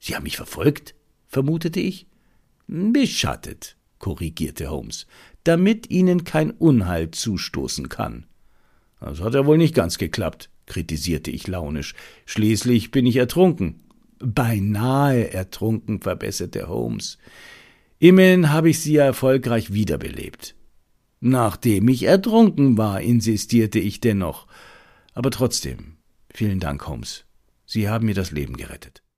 »Sie haben mich verfolgt?« vermutete ich. »Beschattet«, korrigierte Holmes, »damit Ihnen kein Unheil zustoßen kann.« »Das hat ja wohl nicht ganz geklappt«, kritisierte ich launisch. »Schließlich bin ich ertrunken.« »Beinahe ertrunken«, verbesserte Holmes. »Immerhin habe ich Sie ja erfolgreich wiederbelebt.« »Nachdem ich ertrunken war«, insistierte ich dennoch. »Aber trotzdem, vielen Dank, Holmes. Sie haben mir das Leben gerettet.«